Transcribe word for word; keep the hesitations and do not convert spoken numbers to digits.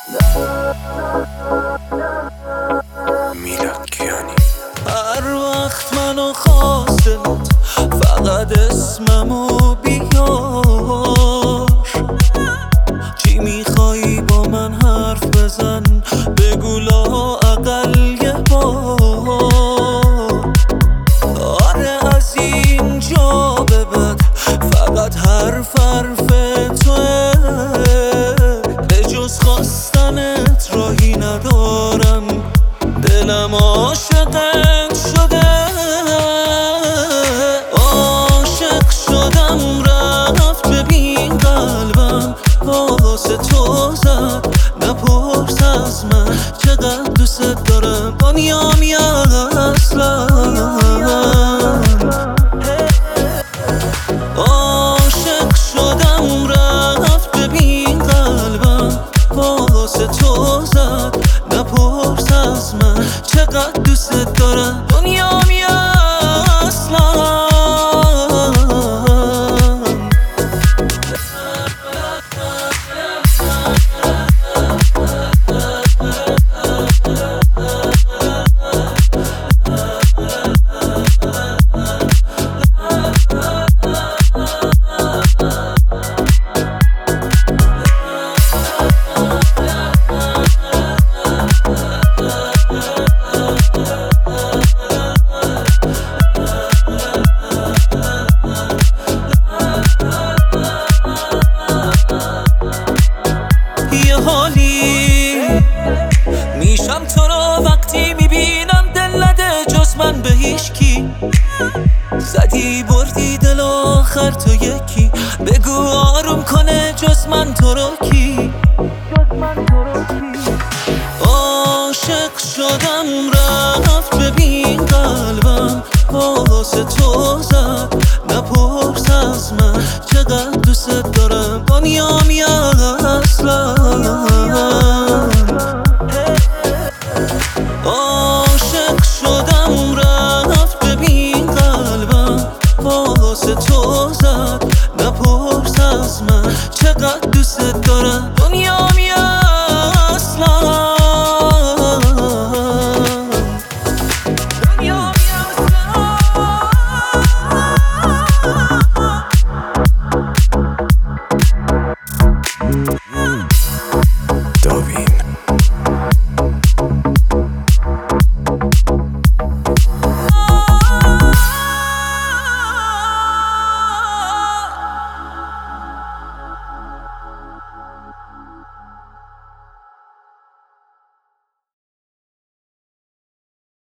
میلادکیانی. هر وقت منو خواستت فقط اسممو بیار، چی میخوایی با من حرف بزن، بگو لااقل یه بار. آره از اینجا به بعد فقط حرف حرف توه، به جز خواستنت راهی ندارم، دلم عاشقت شده. عاشق شدم رفت، ببین قلبم واسه تو زد، نپرس از من چقدر دوست دارم، دنیام یا اصلا. عاشق شدم رفت، ببین قلبم واسه تو زد، نپرس از من چقدر دوست دارم، دنیام یا اصلا. یه حالی میشم تو رو وقتی میبینم، دل نده جز من به هیچکی، زدی بردی دل آخر تو یکی، بگو آروم کنه جز من تو رو کی. عاشق شدم رفت، ببین قلبم واسه تو زد، نپرس از من چقدر دوست دارم، دنیام یا اصلا. عاشق شدم رفت، ببین قلبم واسه تو زد، نپرس از من چقدر دوست دارم، دنیام یا